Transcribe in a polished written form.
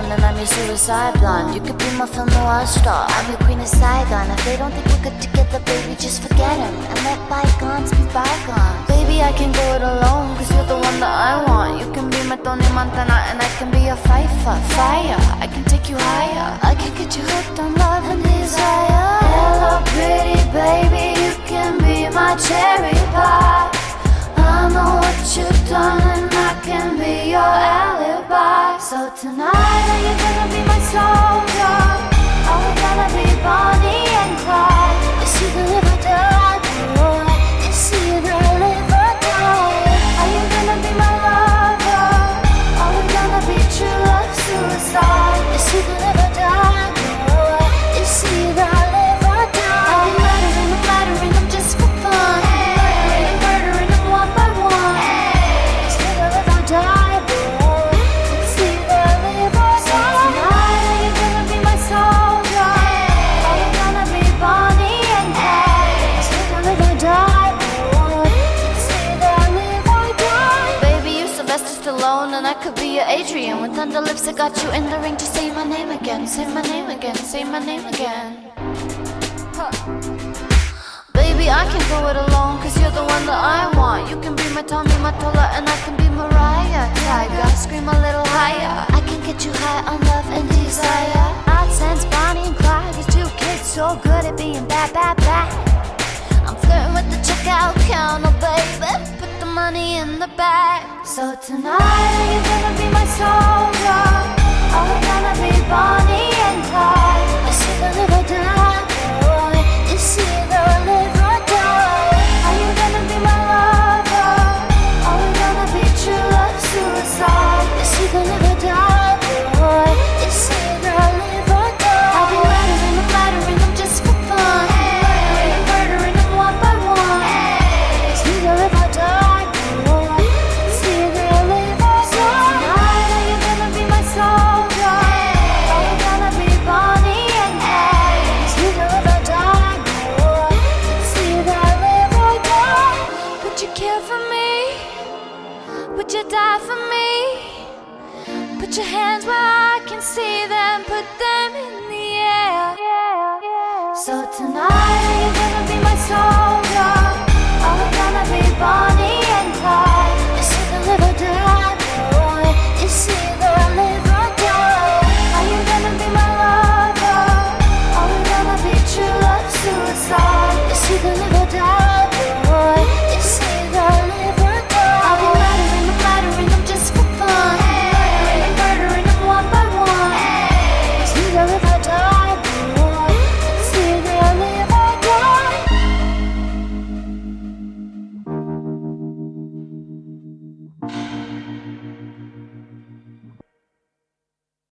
one, then I'm your suicide blonde. You could be my film noir star, I'm your queen of Saigon. If they don't think we're good together, baby, just forget them and let bygones be bygones. Baby, I can go it alone, cause you're the one that I want. You can be my Tony Montana and I can be a fifer. Fire, I can take you higher. I can get you hooked on love and desire. Hello pretty baby, you can be my cherry pie. I know what you've done and I can be your alibi. So tonight are you gonna be my soldier? Are we gonna be Bonnie and Clyde? Is he the live or die boy? Is he the live or die? Are you gonna be my lover? Are we gonna be true love suicide? Is he the live or die boy? Is he the live or die? I'll be murdering him just for fun. Murdering him one by one. Is he the live or die boy? Is he the live or die? So tonight are you gonna be my soldier? Are we gonna be Bonnie and Clyde? Is he the live or die boy? Is he the live or die? Baby, you Sylvester Stallone and I could be your Adrian. With thunder lips I got you in the ring to say my name again. Say my name again, say my name again. Huh. Baby, I can go it alone, cause you're the one that I want. You can be my Tommy Mottola and I can be Mariah. Tiger, scream a little higher. I can get you high on love and desire. Odd sense, Bonnie and Clyde, these two kids so good at being bad, bad, bad. I'm flirting with the checkout counter, baby. Put the money in the bag. So tonight are you gonna be my soldier? Are we gonna be Bonnie and Clyde? Is he the live or die boy? Is he the live or die? Are you gonna be my lover? Are we gonna be true love suicide? Is he the live or die boy? Is he the live or die? I'll be murdering him just for fun. Murdering him one by one. Is he the live or die boy? Is he the live or die? Tonight are you gonna be my soldier? Are we gonna be Bonnie and Clyde? Is he the live or die boy? Is he the live or die? Would you care for me? Would you die for me? Put your hands where I can see them. Put them in the air. So tonight